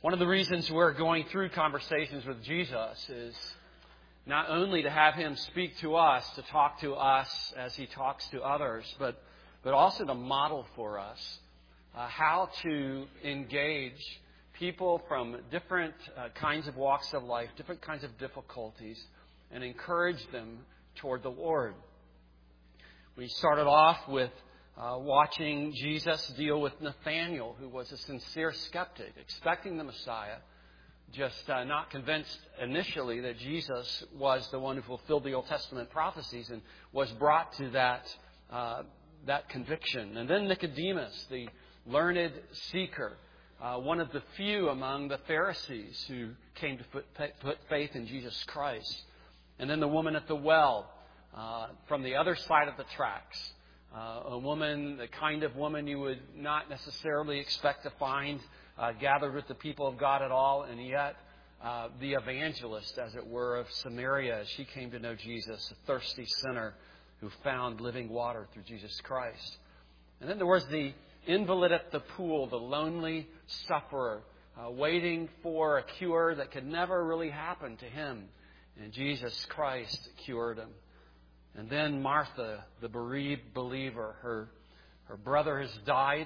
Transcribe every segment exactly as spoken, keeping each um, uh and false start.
One of the reasons we're going through conversations with Jesus is not only to have Him speak to us, to talk to us as He talks to others, but, but also to model for us uh, how to engage people from different uh, kinds of walks of life, different kinds of difficulties, and encourage them toward the Lord. We started off with Uh, watching Jesus deal with Nathanael, who was a sincere skeptic, expecting the Messiah, just uh, not convinced initially that Jesus was the one who fulfilled the Old Testament prophecies, and was brought to that uh, that conviction. And then Nicodemus, the learned seeker, uh, one of the few among the Pharisees who came to put, put faith in Jesus Christ. And then the woman at the well, uh, from the other side of the tracks. Uh, a woman, the kind of woman you would not necessarily expect to find uh, gathered with the people of God at all, and yet uh, the evangelist, as it were, of Samaria, as she came to know Jesus, a thirsty sinner who found living water through Jesus Christ. And then there was the invalid at the pool, the lonely sufferer, uh, waiting for a cure that could never really happen to him, and Jesus Christ cured him. And then Martha, the bereaved believer, her, her brother has died.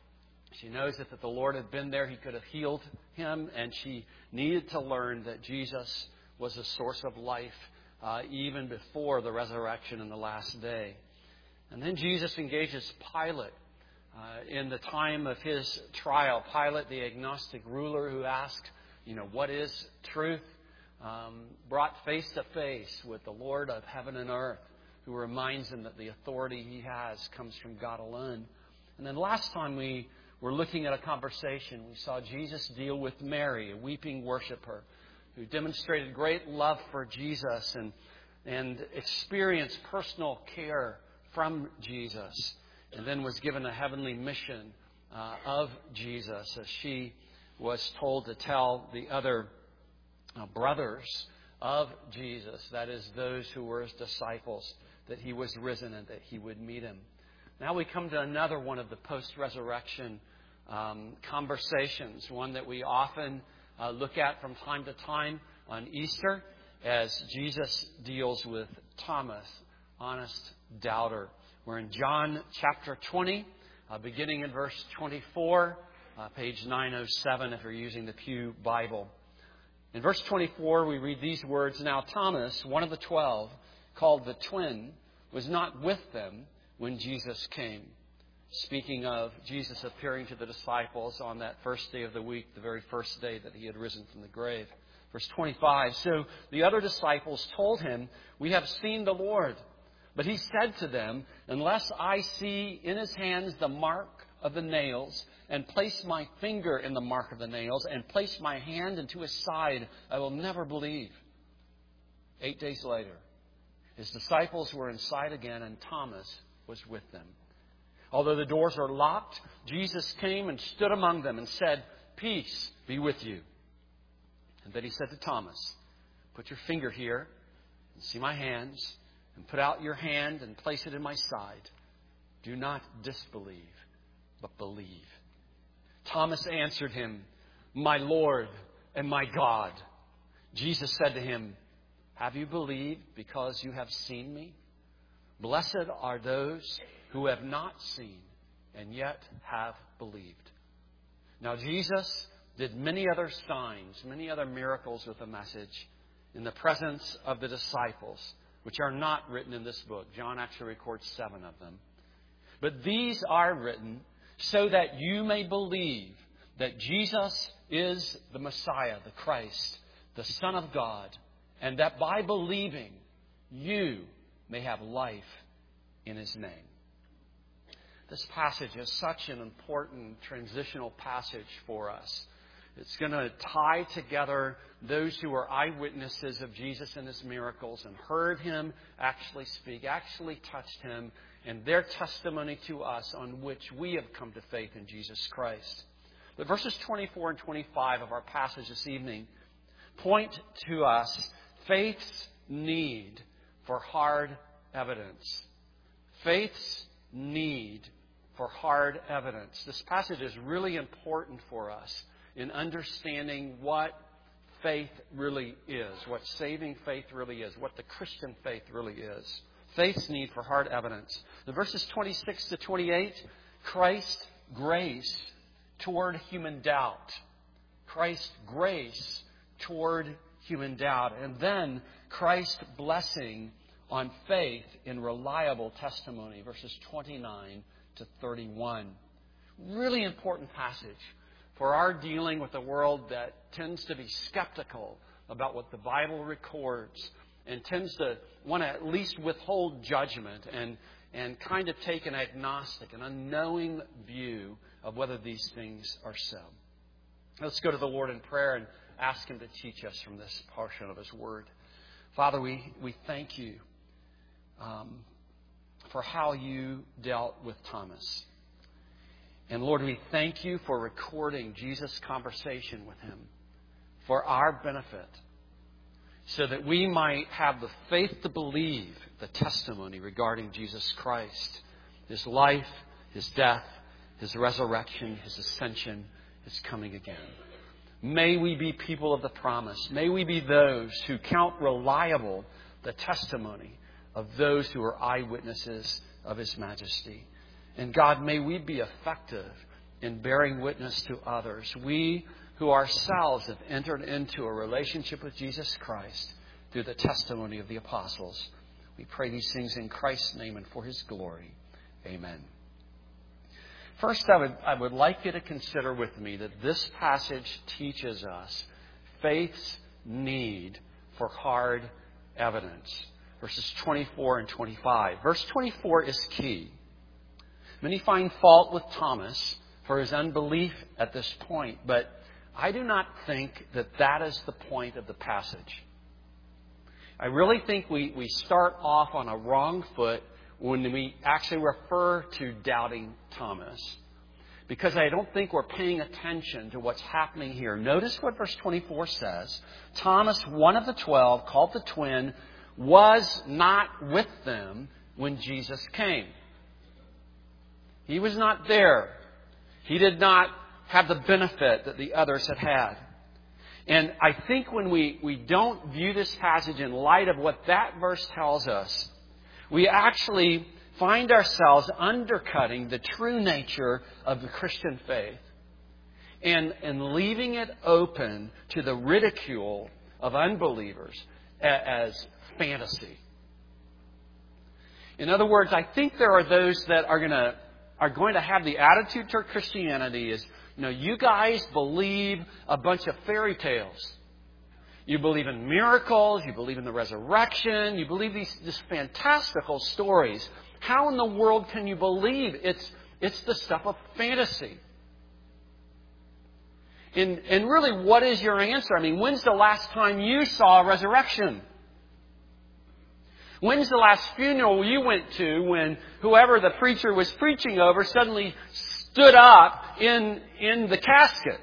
She knows that if the Lord had been there, He could have healed him. And she needed to learn that Jesus was the source of life uh, even before the resurrection in the last day. And then Jesus engages Pilate uh, in the time of his trial. Pilate, the agnostic ruler who asked, you know, what is truth? Um, brought face to face with the Lord of heaven and earth, who reminds him that the authority he has comes from God alone. And then last time we were looking at a conversation, we saw Jesus deal with Mary, a weeping worshiper, who demonstrated great love for Jesus and, and experienced personal care from Jesus, and then was given a heavenly mission uh, of Jesus as she was told to tell the other uh, brothers of Jesus, that is, those who were His disciples, that He was risen and that He would meet him. Now we come to another one of the post-resurrection um, conversations, one that we often uh, look at from time to time on Easter, as Jesus deals with Thomas, honest doubter. We're in John chapter twenty, uh, beginning in verse twenty-four, uh, page nine oh seven if you're using the Pew Bible. In verse twenty-four, we read these words, "Now Thomas, one of the twelve, called the twin, was not with them when Jesus came." Speaking of Jesus appearing to the disciples on that first day of the week, the very first day that He had risen from the grave. Verse twenty-five, "So the other disciples told Him, 'We have seen the Lord.' But He said to them, 'Unless I see in His hands the mark of the nails, and place my finger in the mark of the nails, and place my hand into His side, I will never believe.'" Eight days later, His disciples were inside again, and Thomas was with them. Although the doors are locked, Jesus came and stood among them and said, "Peace be with you." And then He said to Thomas, "Put your finger here and see my hands, and put out your hand and place it in my side. Do not disbelieve, but believe." Thomas answered Him, "My Lord and my God." Jesus said to him, "Have you believed because you have seen me? Blessed are those who have not seen and yet have believed." Now Jesus did many other signs, many other miracles with the message in the presence of the disciples, which are not written in this book. John actually records seven of them. But these are written so that you may believe that Jesus is the Messiah, the Christ, the Son of God, and that by believing you may have life in His name. This passage is such an important transitional passage for us. It's going to tie together those who were eyewitnesses of Jesus and His miracles and heard Him actually speak, actually touched Him, and their testimony to us on which we have come to faith in Jesus Christ. But verses twenty-four and twenty-five of our passage this evening point to us faith's need for hard evidence. Faith's need for hard evidence. This passage is really important for us in understanding what faith really is, what saving faith really is, what the Christian faith really is. Faith's need for hard evidence. The verses twenty-six to twenty-eight, Christ's grace toward human doubt. Christ's grace toward human doubt. And then Christ's blessing on faith in reliable testimony, verses twenty-nine to thirty-one. Really important passage for our dealing with a world that tends to be skeptical about what the Bible records and tends to want to at least withhold judgment and, and kind of take an agnostic, an unknowing view of whether these things are so. Let's go to the Lord in prayer and ask Him to teach us from this portion of His Word. Father, we, we thank You um, for how You dealt with Thomas. And Lord, we thank You for recording Jesus' conversation with him for our benefit, so that we might have the faith to believe the testimony regarding Jesus Christ, His life, His death, His resurrection, His ascension, His coming again. May we be people of the promise. May we be those who count reliable the testimony of those who are eyewitnesses of His majesty. And God, may we be effective in bearing witness to others. We who ourselves have entered into a relationship with Jesus Christ through the testimony of the apostles. We pray these things in Christ's name and for His glory. Amen. First, I would, I would like you to consider with me that this passage teaches us faith's need for hard evidence. Verses twenty-four and twenty-five. Verse twenty-four is key. Many find fault with Thomas for his unbelief at this point, but I do not think that that is the point of the passage. I really think we, we start off on a wrong foot when we actually refer to doubting Thomas, because I don't think we're paying attention to what's happening here. Notice what verse twenty-four says. Thomas, one of the twelve, called the twin, was not with them when Jesus came. He was not there. He did not have the benefit that the others had had. And I think when we, we don't view this passage in light of what that verse tells us, we actually find ourselves undercutting the true nature of the Christian faith and, and leaving it open to the ridicule of unbelievers as fantasy. In other words, I think there are those that are going to are going to have the attitude toward Christianity is, you know, you guys believe a bunch of fairy tales. You believe in miracles. You believe in the resurrection. You believe these, these fantastical stories. How in the world can you believe it's it's the stuff of fantasy? And, and really, what is your answer? I mean, when's the last time you saw a resurrection? When's the last funeral you went to when whoever the preacher was preaching over suddenly stood up in, in the casket?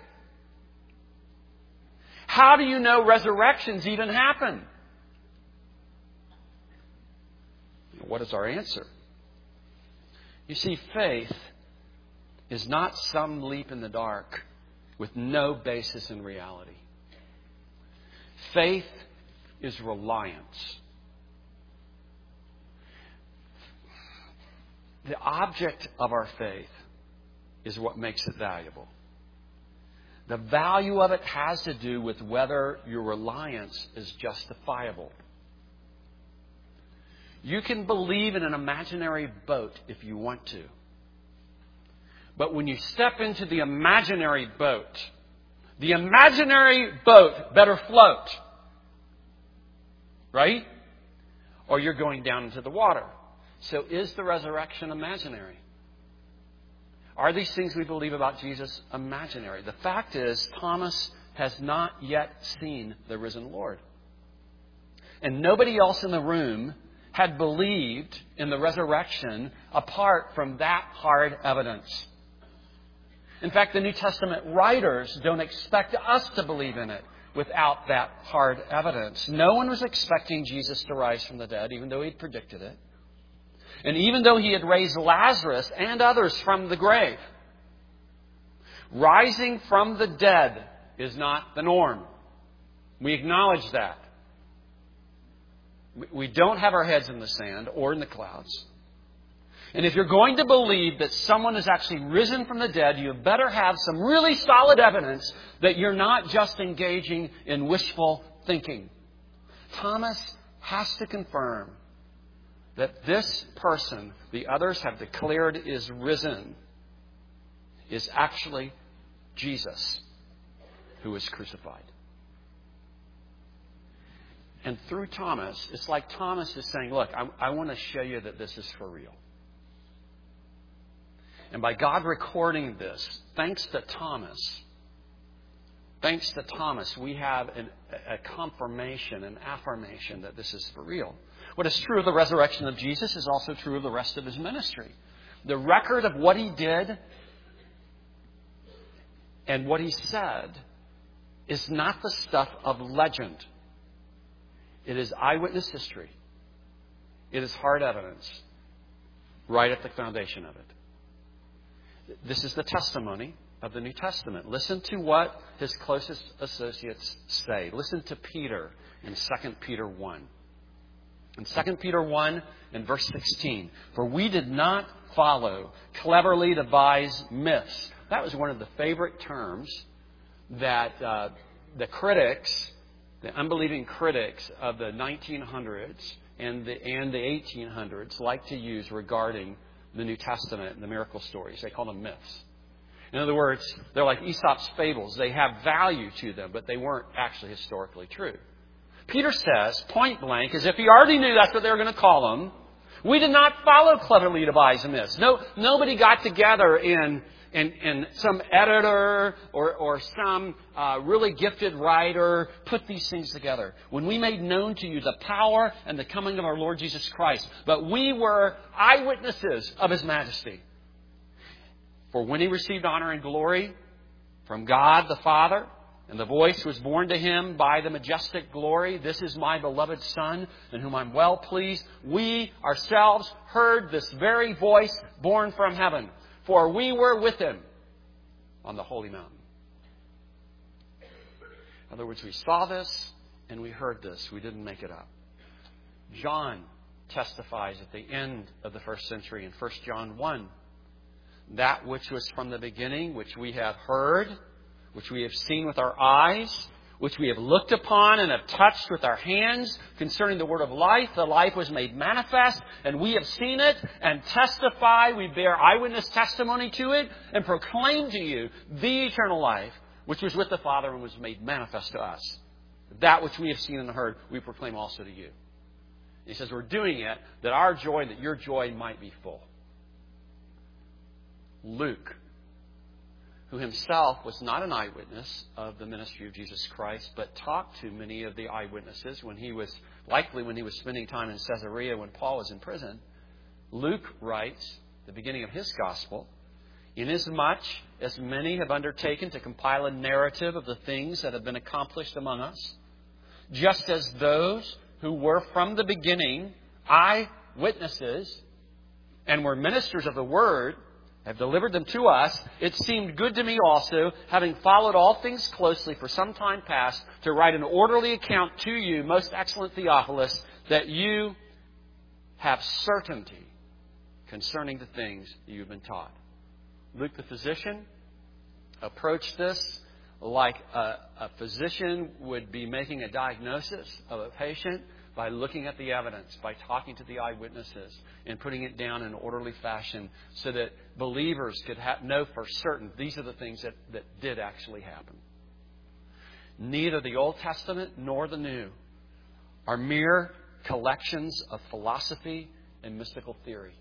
How do you know resurrections even happen? What is our answer? You see, faith is not some leap in the dark with no basis in reality. Faith is reliance. The object of our faith is what makes it valuable. The value of it has to do with whether your reliance is justifiable. You can believe in an imaginary boat if you want to. But when you step into the imaginary boat, the imaginary boat better float. Right? Or you're going down into the water. So is the resurrection imaginary? Are these things we believe about Jesus imaginary? The fact is, Thomas has not yet seen the risen Lord. And nobody else in the room had believed in the resurrection apart from that hard evidence. In fact, the New Testament writers don't expect us to believe in it without that hard evidence. No one was expecting Jesus to rise from the dead, even though he'd predicted it. And even though he had raised Lazarus and others from the grave. Rising from the dead is not the norm. We acknowledge that. We don't have our heads in the sand or in the clouds. And if you're going to believe that someone has actually risen from the dead, you better have some really solid evidence that you're not just engaging in wishful thinking. Thomas has to confirm that this person the others have declared is risen is actually Jesus who was crucified. And through Thomas, it's like Thomas is saying, look, I, I want to show you that this is for real. And by God recording this, thanks to Thomas, thanks to Thomas, we have an, a confirmation, an affirmation that this is for real. What is true of the resurrection of Jesus is also true of the rest of his ministry. The record of what he did and what he said is not the stuff of legend. It is eyewitness history. It is hard evidence right at the foundation of it. This is the testimony of the New Testament. Listen to what his closest associates say. Listen to Peter in Second Peter one. In Second Peter one and verse sixteen, for we did not follow cleverly devised myths. That was one of the favorite terms that uh, the critics, the unbelieving critics of the nineteen hundreds and the, and the eighteen hundreds like to use regarding the New Testament and the miracle stories. They call them myths. In other words, they're like Aesop's fables. They have value to them, but they weren't actually historically true. Peter says, point blank, as if he already knew that's what they were going to call them, we did not follow cleverly devised myths. No, nobody got together in, in, in some editor or, or some uh, really gifted writer put these things together. When we made known to you the power and the coming of our Lord Jesus Christ, but we were eyewitnesses of His majesty. For when He received honor and glory from God the Father, and the voice was borne to Him by the majestic glory, this is my beloved Son, in whom I'm well pleased. We ourselves heard this very voice borne from heaven, for we were with Him on the holy mountain. In other words, we saw this and we heard this. We didn't make it up. John testifies at the end of the first century in First John one. That which was from the beginning, which we have heard, which we have seen with our eyes, which we have looked upon and have touched with our hands concerning the word of life. The life was made manifest, and we have seen it and testify. We bear eyewitness testimony to it and proclaim to you the eternal life, which was with the Father and was made manifest to us. That which we have seen and heard, we proclaim also to you. He says we're doing it that our joy, that your joy might be full. Luke, who himself was not an eyewitness of the ministry of Jesus Christ, but talked to many of the eyewitnesses when he was, likely when he was spending time in Caesarea when Paul was in prison. Luke writes, the beginning of his gospel, inasmuch as many have undertaken to compile a narrative of the things that have been accomplished among us, just as those who were from the beginning eyewitnesses and were ministers of the word have delivered them to us, it seemed good to me also, having followed all things closely for some time past, to write an orderly account to you, most excellent Theophilus, that you have certainty concerning the things that you've been taught. Luke the physician approached this like a, a physician would be making a diagnosis of a patient by looking at the evidence, by talking to the eyewitnesses and putting it down in an orderly fashion so that believers could ha- know for certain these are the things that, that did actually happen. Neither the Old Testament nor the New are mere collections of philosophy and mystical theory.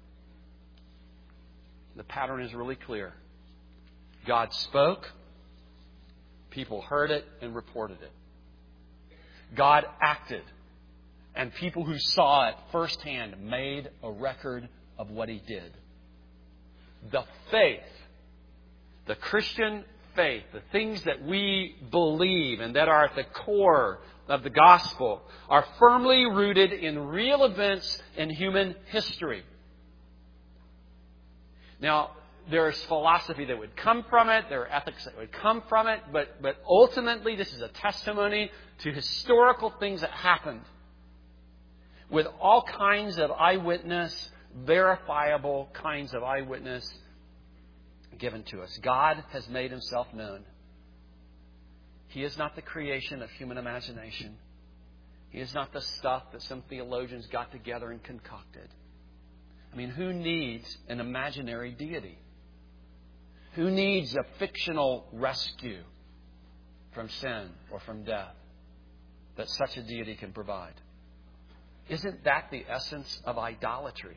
The pattern is really clear. God spoke, people heard it and reported it. God acted, and people who saw it firsthand made a record of what He did. The faith, the Christian faith, the things that we believe and that are at the core of the gospel are firmly rooted in real events in human history. Now, there's philosophy that would come from it. There are ethics that would come from it. But, but ultimately, this is a testimony to historical things that happened with all kinds of eyewitness, verifiable kinds of eyewitness given to us. God has made Himself known. He is not the creation of human imagination. He is not the stuff that some theologians got together and concocted. I mean, who needs an imaginary deity? Who needs a fictional rescue from sin or from death that such a deity can provide? Isn't that the essence of idolatry?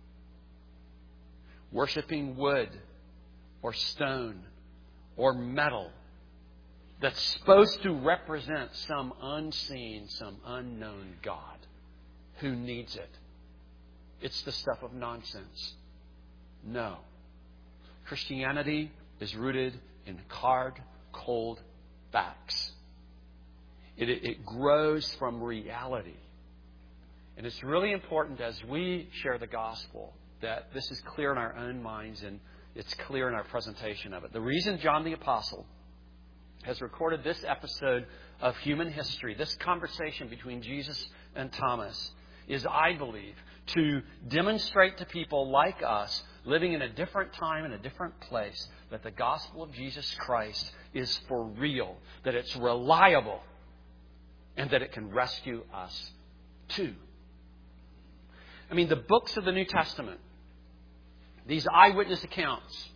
Worshipping wood or stone or metal that's supposed to represent some unseen, some unknown God. Who needs it? It's the stuff of nonsense. No. Christianity is rooted in hard, cold facts. It, it grows from reality. And it's really important as we share the gospel that this is clear in our own minds and it's clear in our presentation of it. The reason John the Apostle has recorded this episode of human history, this conversation between Jesus and Thomas, is, I believe, to demonstrate to people like us, living in a different time, in a different place, that the gospel of Jesus Christ is for real, that it's reliable, and that it can rescue us too. I mean, the books of the New Testament, these eyewitness accounts,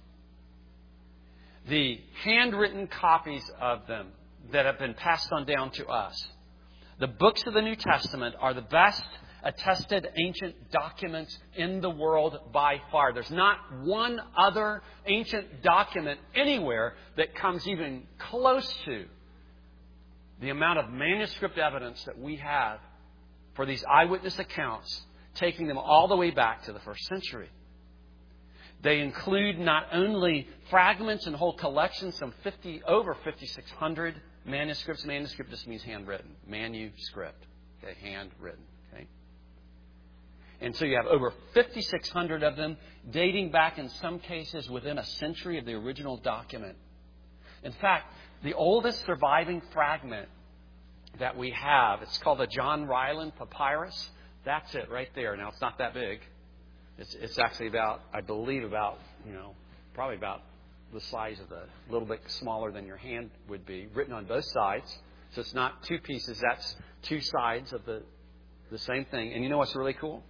the handwritten copies of them that have been passed on down to us, the books of the New Testament are the best attested ancient documents in the world by far. There's not one other ancient document anywhere that comes even close to the amount of manuscript evidence that we have for these eyewitness accounts, taking them all the way back to the first century. They include not only fragments and whole collections, some fifty, over fifty-six hundred manuscripts. Manuscript just means handwritten. Manuscript. Okay, handwritten. Okay. And so you have over fifty-six hundred of them, dating back in some cases within a century of the original document. In fact, the oldest surviving fragment that we have, it's called the John Ryland Papyrus. That's it right there. Now, it's not that big. It's, it's actually about, I believe, about, you know, probably about the size of the, a little bit smaller than your hand would be, written on both sides. So it's not two pieces. That's two sides of the, the same thing. And you know what's really cool?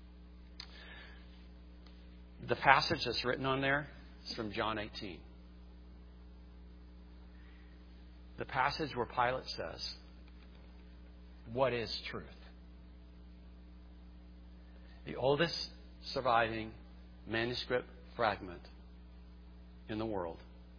The passage that's written on there is from John eighteen. The passage where Pilate says, "What is truth?" The oldest surviving manuscript fragment in the world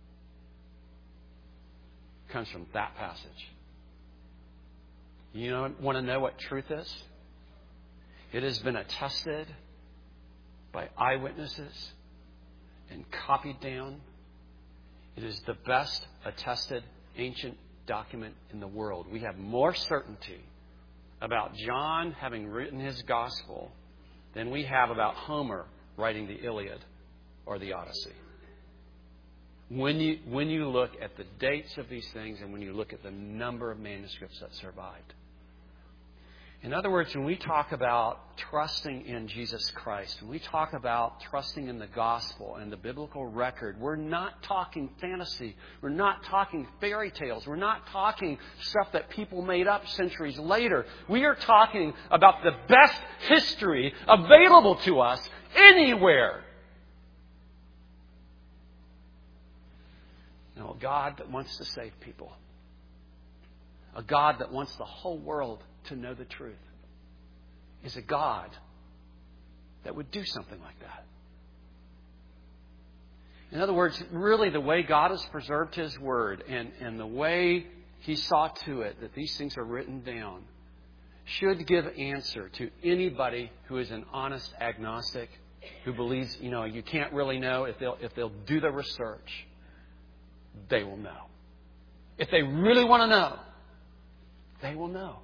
comes from that passage. You know, want to know what truth is? It has been attested by eyewitnesses and copied down. It is the best attested ancient document in the world. We have more certainty about John having written his gospel than we have about Homer writing the Iliad or the Odyssey. When you, when you look at the dates of these things and when you look at the number of manuscripts that survived. In other words, when we talk about trusting in Jesus Christ, when we talk about trusting in the gospel and the biblical record, we're not talking fantasy. We're not talking fairy tales. We're not talking stuff that people made up centuries later. We are talking about the best history available to us anywhere. Now, a God that wants to save people. A God that wants the whole world to know the truth is a God that would do something like that. In other words, really the way God has preserved His Word and, and the way He saw to it that these things are written down should give answer to anybody who is an honest agnostic, who believes, you know, you can't really know. If they'll, if they'll do the research, they will know. If they really want to know, they will know.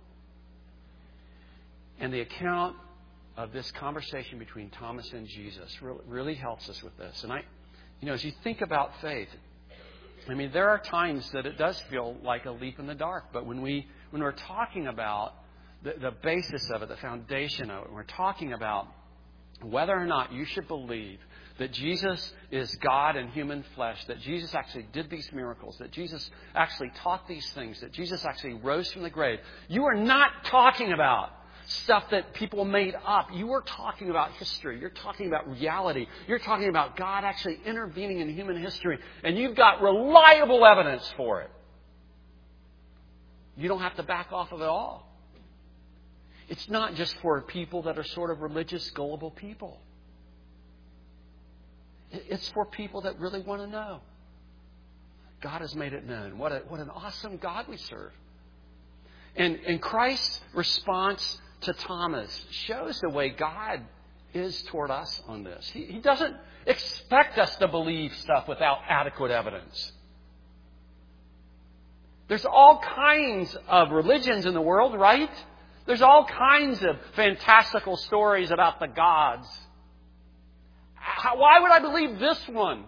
And the account of this conversation between Thomas and Jesus really, really helps us with this. And I, You know, as you think about faith, I mean, there are times that it does feel like a leap in the dark. But when, we, when we're talking about the, the basis of it, the foundation of it, we're talking about whether or not you should believe that Jesus is God in human flesh, that Jesus actually did these miracles, that Jesus actually taught these things, that Jesus actually rose from the grave. You are not talking about stuff that people made up. You are talking about history. You're talking about reality. You're talking about God actually intervening in human history. And you've got reliable evidence for it. You don't have to back off of it all. It's not just for people that are sort of religious, gullible people. It's for people that really want to know. God has made it known. What, a, what an awesome God we serve. And, and Christ's response to Thomas shows the way God is toward us on this. He, he doesn't expect us to believe stuff without adequate evidence. There's all kinds of religions in the world, right? There's all kinds of fantastical stories about the gods. How, why would I believe this one?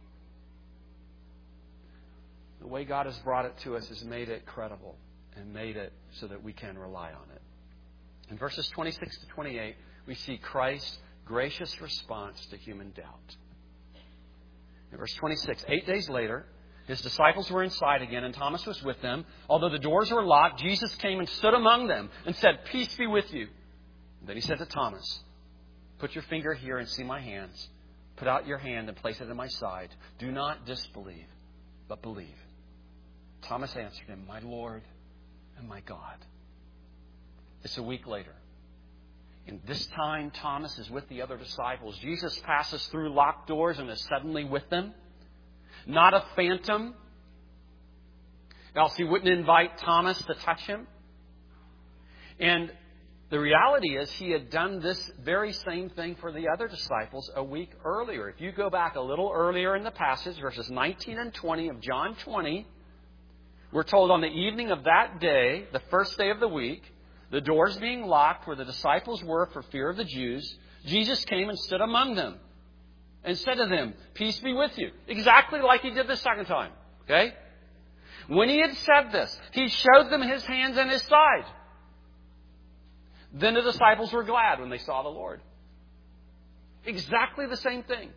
The way God has brought it to us has made it credible and made it so that we can rely on it. In verses twenty-six to twenty-eight, we see Christ's gracious response to human doubt. In verse twenty-six, eight days later, his disciples were inside again, and Thomas was with them. Although the doors were locked, Jesus came and stood among them and said, "Peace be with you." And then he said to Thomas, "Put your finger here and see my hands. Put out your hand and place it in my side. Do not disbelieve, but believe." Thomas answered him, "My Lord and my God." It's a week later. And this time, Thomas is with the other disciples. Jesus passes through locked doors and is suddenly with them. Not a phantom. Else he wouldn't invite Thomas to touch him. And the reality is he had done this very same thing for the other disciples a week earlier. If you go back a little earlier in the passage, verses nineteen and twenty of John twenty, we're told on the evening of that day, the first day of the week, the doors being locked where the disciples were for fear of the Jews, Jesus came and stood among them and said to them, "Peace be with you." Exactly like he did the second time. Okay? When he had said this, he showed them his hands and his side. Then the disciples were glad when they saw the Lord. Exactly the same thing.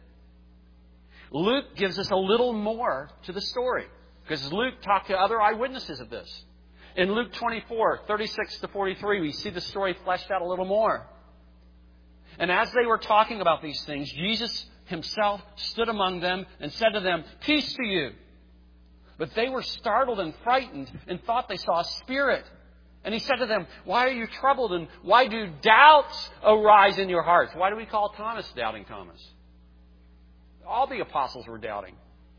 Luke gives us a little more to the story, because Luke talked to other eyewitnesses of this. In Luke twenty-four, thirty-six to forty-three, we see the story fleshed out a little more. And as they were talking about these things, Jesus himself stood among them and said to them, "Peace to you." But they were startled and frightened and thought they saw a spirit. And he said to them, "Why are you troubled, and why do doubts arise in your hearts?" Why do we call Thomas Doubting Thomas? All the apostles were doubting.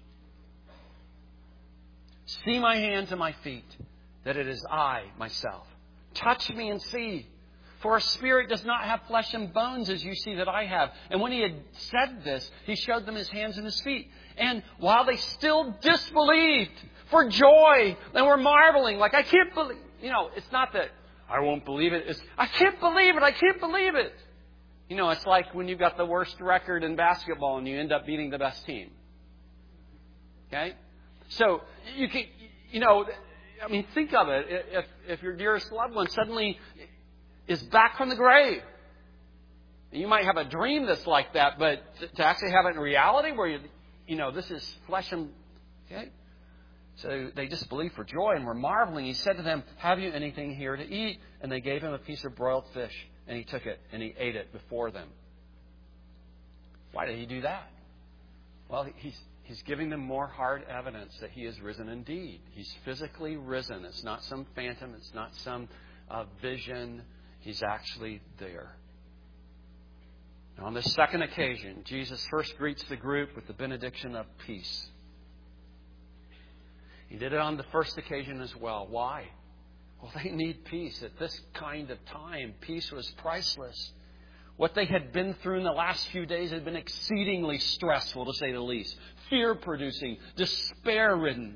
"See my hands and my feet, that it is I myself. Touch me and see. For a spirit does not have flesh and bones as you see that I have." And when he had said this, he showed them his hands and his feet. And while they still disbelieved for joy and were marveling, like, "I can't believe," you know, it's not that I won't believe it. It's, "I can't believe it. I can't believe it." You know, it's like when you've got the worst record in basketball and you end up beating the best team. Okay? So you can, you know, I mean, think of it. If, if your dearest loved one suddenly is back from the grave, you might have a dream that's like that, but to actually have it in reality where, you, you know, this is flesh and... Okay? So they disbelieved for joy and were marveling. He said to them, "Have you anything here to eat?" And they gave him a piece of broiled fish, and he took it and he ate it before them. Why did he do that? Well, he's He's giving them more hard evidence that he is risen indeed. He's physically risen. It's not some phantom. It's not some uh, vision. He's actually there. Now, on this second occasion, Jesus first greets the group with the benediction of peace. He did it on the first occasion as well. Why? Well, they need peace. At this kind of time, peace was priceless. What they had been through in the last few days had been exceedingly stressful, to say the least. Fear-producing, despair-ridden.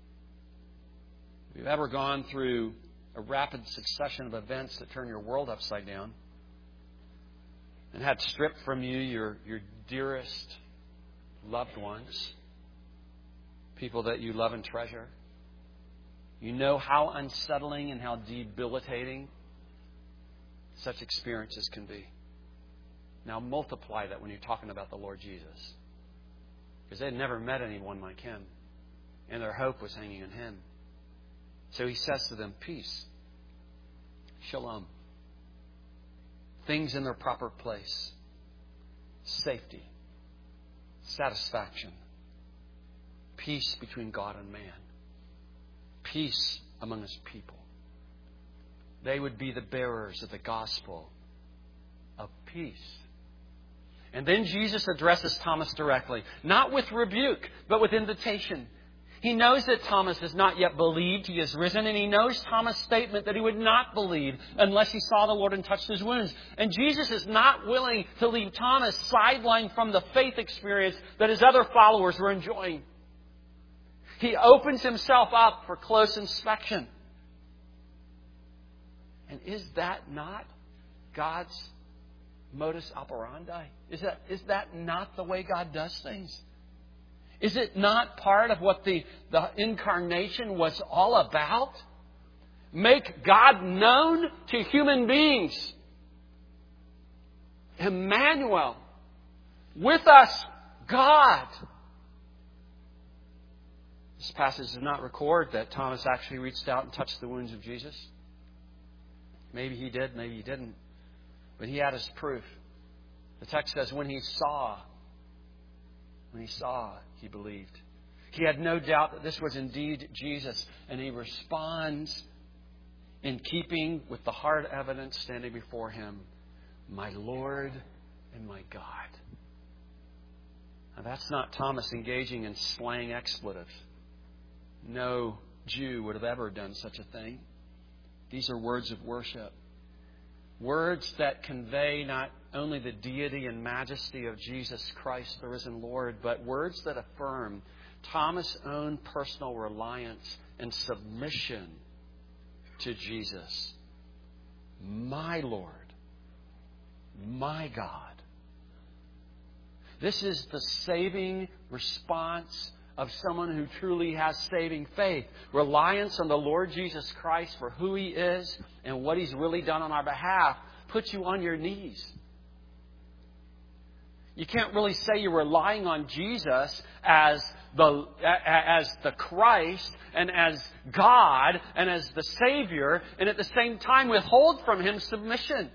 If you've ever gone through a rapid succession of events that turn your world upside down and had stripped from you your, your dearest loved ones, people that you love and treasure. You know how unsettling and how debilitating such experiences can be. Now multiply that when you're talking about the Lord Jesus. Because they had never met anyone like Him. And their hope was hanging in Him. So He says to them, peace, shalom, things in their proper place, safety, satisfaction, peace between God and man, peace among His people. They would be the bearers of the gospel of peace. And then Jesus addresses Thomas directly, not with rebuke, but with invitation. He knows that Thomas has not yet believed He is risen, and He knows Thomas' statement that he would not believe unless he saw the Lord and touched His wounds. And Jesus is not willing to leave Thomas sidelined from the faith experience that His other followers were enjoying. He opens Himself up for close inspection. And is that not God's modus operandi? Is that, is that not the way God does things? Is it not part of what the, the incarnation was all about? Make God known to human beings. Emmanuel, with us, God. This passage does not record that Thomas actually reached out and touched the wounds of Jesus. Maybe he did, maybe he didn't. But he had his proof. The text says when he saw, when he saw, he believed. He had no doubt that this was indeed Jesus. And he responds in keeping with the hard evidence standing before him, my Lord and my God. Now that's not Thomas engaging in slang expletives. No Jew would have ever done such a thing. These are words of worship. Words that convey not only the deity and majesty of Jesus Christ, the risen Lord, but words that affirm Thomas' own personal reliance and submission to Jesus. My Lord, my God. This is the saving response of someone who truly has saving faith. Reliance on the Lord Jesus Christ for who He is and what He's really done on our behalf puts you on your knees. You can't really say you're relying on Jesus as the, as the Christ and as God and as the Savior and at the same time withhold from Him submission.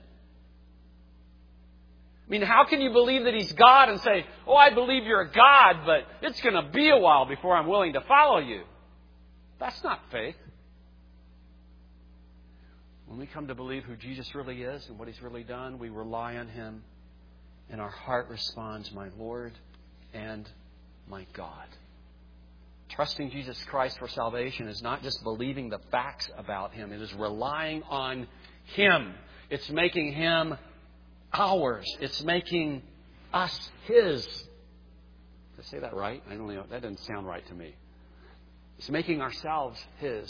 I mean, how can you believe that He's God and say, oh, I believe you're a God, but it's going to be a while before I'm willing to follow you? That's not faith. When we come to believe who Jesus really is and what He's really done, we rely on Him, and our heart responds, my Lord and my God. Trusting Jesus Christ for salvation is not just believing the facts about Him. It is relying on Him. It's making Him ours. It's making us His. Did I say that right? I don't know. That doesn't sound right to me. It's making ourselves His.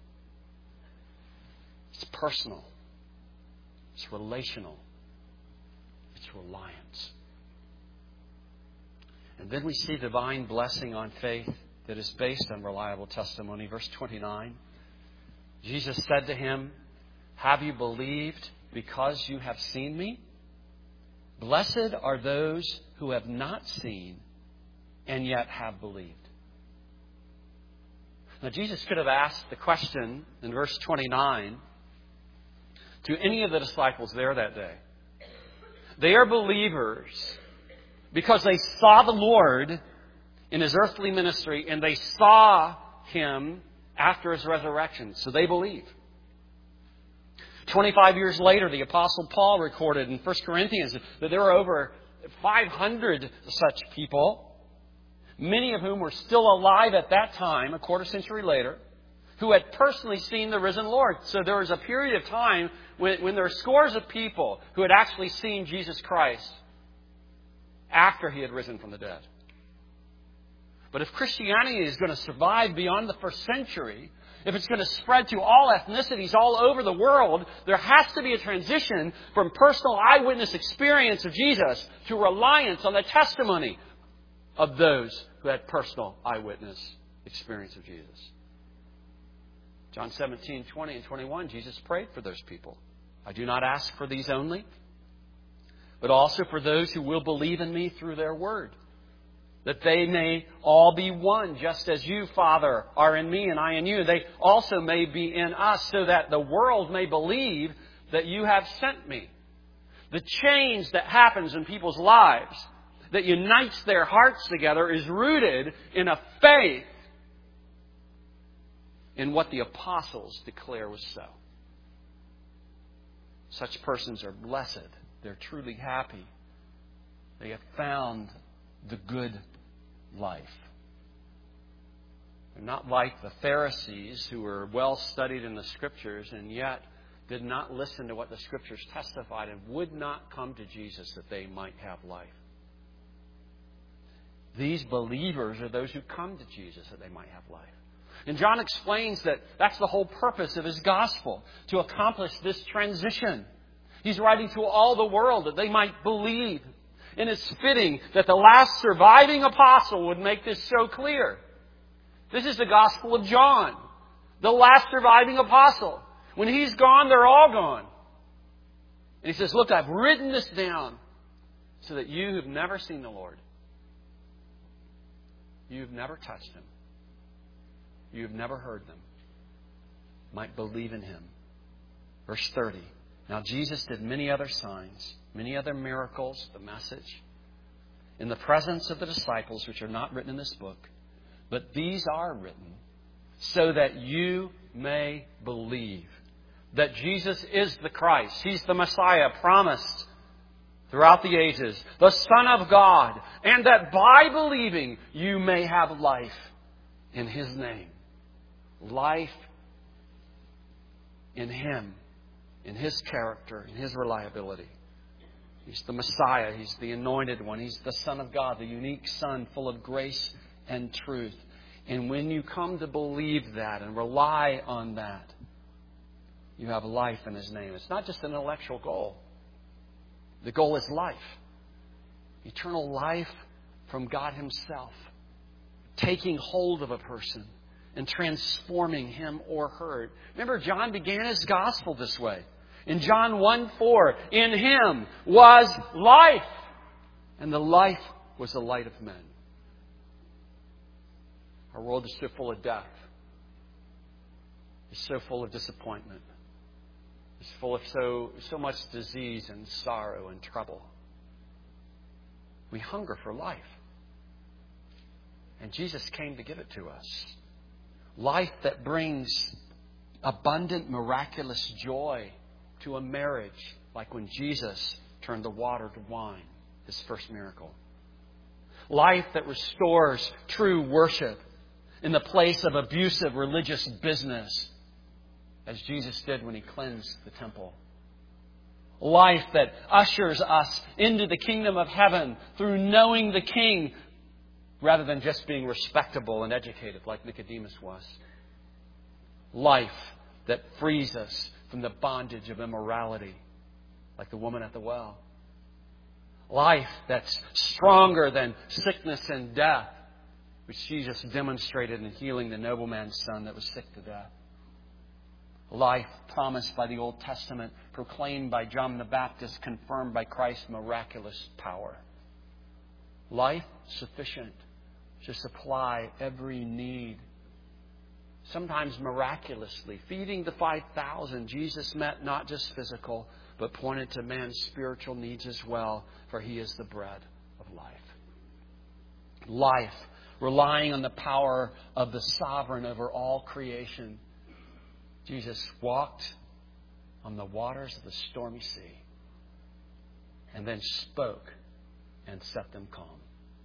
It's personal. It's relational. It's reliance. And then we see divine blessing on faith that is based on reliable testimony. Verse twenty-nine. Jesus said to him, have you believed because you have seen me? Blessed are those who have not seen and yet have believed. Now, Jesus could have asked the question in verse twenty-nine to any of the disciples there that day. They are believers because they saw the Lord in His earthly ministry and they saw Him after His resurrection. So they believe. twenty-five years later, the Apostle Paul recorded in First Corinthians that there were over five hundred such people, many of whom were still alive at that time, a quarter century later, who had personally seen the risen Lord. So there was a period of time when, when there were scores of people who had actually seen Jesus Christ after He had risen from the dead. But if Christianity is going to survive beyond the first century, if it's going to spread to all ethnicities all over the world, there has to be a transition from personal eyewitness experience of Jesus to reliance on the testimony of those who had personal eyewitness experience of Jesus. John seventeen, twenty and twenty-one, Jesus prayed for those people. I do not ask for these only, but also for those who will believe in me through their word, that they may all be one, just as you, Father, are in me and I in you. They also may be in us, so that the world may believe that you have sent me. The change that happens in people's lives, that unites their hearts together, is rooted in a faith in what the apostles declare was so. Such persons are blessed. They're truly happy. They have found the good life. They're not like the Pharisees, who were well studied in the Scriptures and yet did not listen to what the Scriptures testified and would not come to Jesus that they might have life. These believers are those who come to Jesus that they might have life. And John explains that that's the whole purpose of his gospel, to accomplish this transition. He's writing to all the world that they might believe. And it's fitting that the last surviving apostle would make this so clear. This is the Gospel of John, the last surviving apostle. When he's gone, they're all gone. And he says, look, I've written this down so that you who've never seen the Lord, you've never touched Him, you've never heard them, might believe in Him. Verse thirty. Now Jesus did many other signs, many other miracles, the message, in the presence of the disciples, which are not written in this book. But these are written so that you may believe that Jesus is the Christ. He's the Messiah promised throughout the ages, the Son of God, and that by believing you may have life in His name. Life in Him, in His character, in His reliability. He's the Messiah. He's the anointed one. He's the Son of God, the unique Son, full of grace and truth. And when you come to believe that and rely on that, you have life in His name. It's not just an intellectual goal. The goal is life. Eternal life from God Himself. Taking hold of a person and transforming him or her. Remember, John began his gospel this way. In John one four, in Him was life, and the life was the light of men. Our world is so full of death. It's so full of disappointment. It's full of so, so much disease and sorrow and trouble. We hunger for life. And Jesus came to give it to us. Life that brings abundant, miraculous joy to a marriage, like when Jesus turned the water to wine, His first miracle. Life that restores true worship in the place of abusive religious business, as Jesus did when He cleansed the temple. Life that ushers us into the kingdom of heaven through knowing the King, rather than just being respectable and educated like Nicodemus was. Life that frees us from the bondage of immorality, like the woman at the well. Life that's stronger than sickness and death, which Jesus demonstrated in healing the nobleman's son that was sick to death. Life promised by the Old Testament, proclaimed by John the Baptist, confirmed by Christ's miraculous power. Life sufficient to supply every need. Sometimes miraculously. Feeding the five thousand, Jesus met not just physical, but pointed to man's spiritual needs as well, for He is the bread of life. Life, relying on the power of the sovereign over all creation. Jesus walked on the waters of the stormy sea and then spoke and set them calm.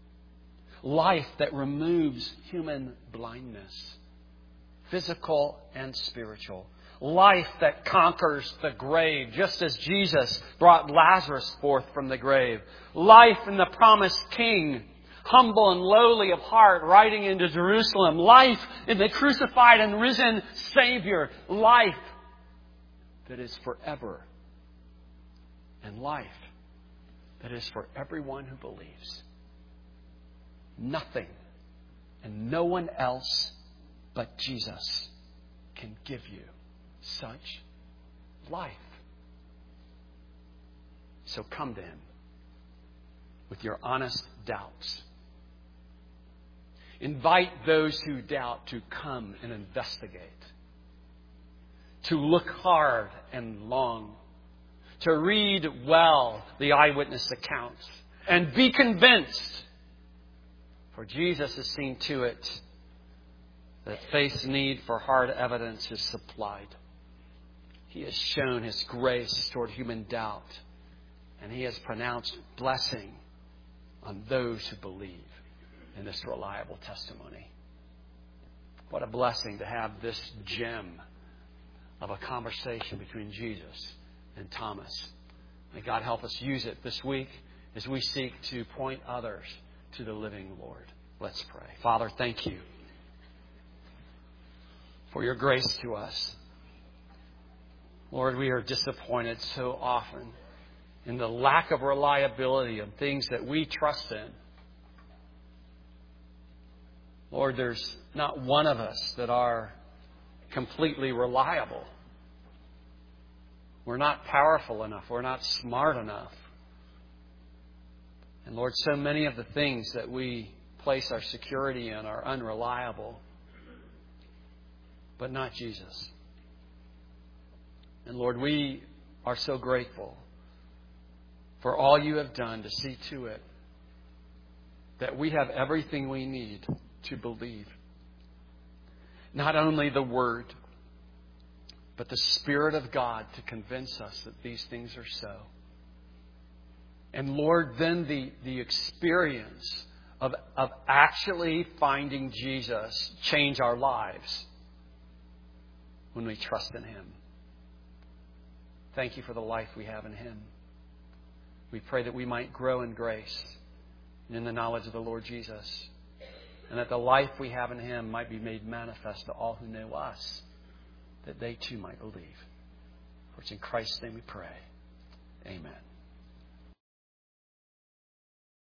Life that removes human blindness, physical and spiritual. Life that conquers the grave, just as Jesus brought Lazarus forth from the grave. Life in the promised King, humble and lowly of heart, riding into Jerusalem. Life in the crucified and risen Savior. Life that is forever. And life that is for everyone who believes. Nothing and no one else but Jesus can give you such life. So come to Him with your honest doubts. Invite those who doubt to come and investigate, to look hard and long, to read well the eyewitness accounts, and be convinced. For Jesus has seen to it that faith's need for hard evidence is supplied. He has shown His grace toward human doubt, and He has pronounced blessing on those who believe in this reliable testimony. What a blessing to have this gem of a conversation between Jesus and Thomas. May God help us use it this week as we seek to point others to the living Lord. Let's pray. Father, thank You for Your grace to us. Lord, we are disappointed so often in the lack of reliability of things that we trust in. Lord, there's not one of us that are completely reliable. We're not powerful enough. We're not smart enough. And Lord, so many of the things that we place our security in are unreliable, but not Jesus. And Lord, we are so grateful for all You have done to see to it that we have everything we need to believe. Not only the Word, but the Spirit of God to convince us that these things are so. And Lord, then the, the experience of, of actually finding Jesus change our lives when we trust in Him. Thank You for the life we have in Him. We pray that we might grow in grace and in the knowledge of the Lord Jesus, and that the life we have in Him might be made manifest to all who know us, that they too might believe. For it's in Christ's name we pray. Amen.